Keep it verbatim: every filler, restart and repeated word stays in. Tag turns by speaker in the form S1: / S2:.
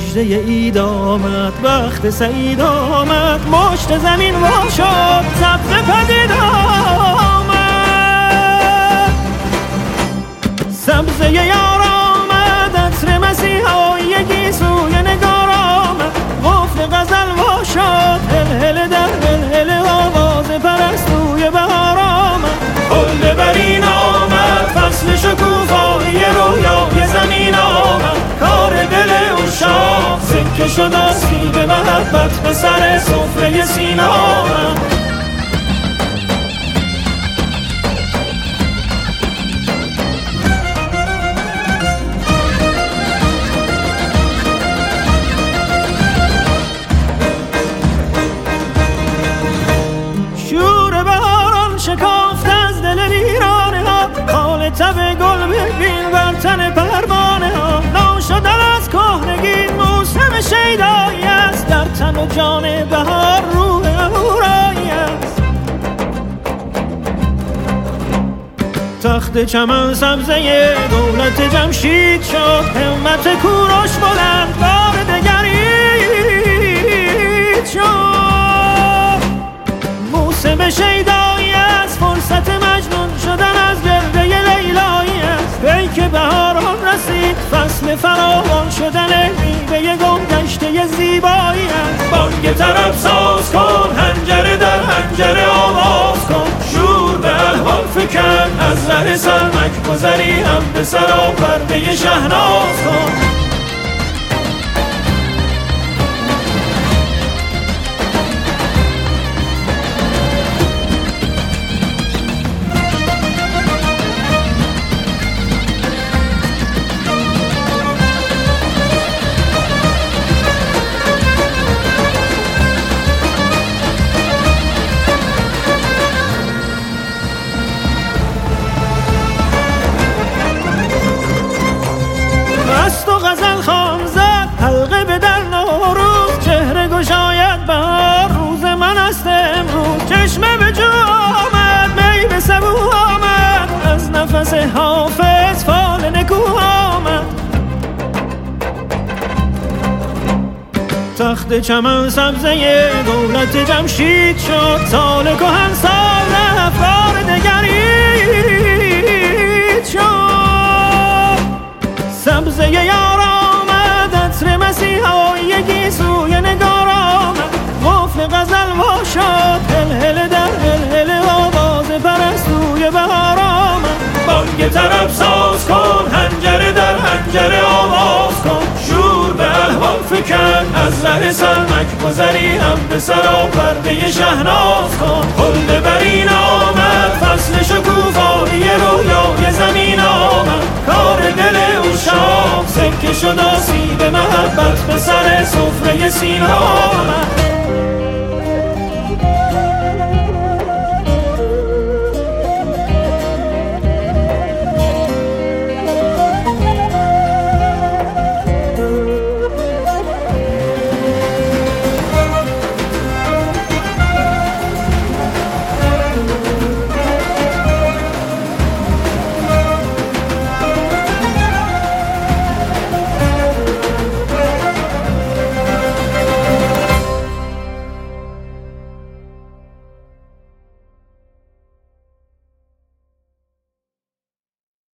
S1: مژده اید آمد، وقت سعید آمد، مشت زمین وا شد، سبز پدید آمد. سبزه یار آمد، عطر مسیحایی گیسوی نگار آمد، قفل غزل وا شد، هل در هل آواز پرستوی بهار آمد. گل برین آمد، فصل شکوفایی رویای زمین آمد، کار دل عشاق سکه شد آسیب محبت به سر سفره سینه آمد. شور بهاران شکافت از دل ویرانه ها، خال تب گل ببین بر تن پروانه ها. ناشدن از کهنگی موسم شیدایی است، در تن و جان بهار روح اهورایی است. تخت چمن سبزه دولت جمشید شد، همت کوروش بلند بار دگرید شد. موسم شیدایی است، فرصت مجنون شدن از گرده لیلایی است. پیک بهاران رسید، فصل فراوان شدن میوه گم گشته زیبایی است. بانگ طرب ساز کن، حنجره در حنجره آواز کن، شور به الحان فکن، از ره سرمک گذری هم به سرا پرده شهناز کن. غزل خان زد حلقه به در نوروز، چهره گشاید بهار روز من است امروز. چشمه به جو آمد، می به سبو آمد، از نفس حافظ فال نکو آمد. تخت چمن سبزه دولت جمشید شد، سال کهن سال رفت بار دگرید شد. سبزه یار آمد، عطر مسیحایی گیسوی نگار آمد، قفل غزل وا شد، هل هل در هل هل آواز پرستوی بهار آمد. بانگ طرب ساز کن، حنجره در حنجره آواز کن، شور به الحان فکن، از ره سرمک گذری هم به سرا پرده شهناز کن. گل برین آمد، فصل شکوفایی رویای زمین آمد، کار دل عشاق سکه شد آسیب محبت به سر سفره سینه آمد.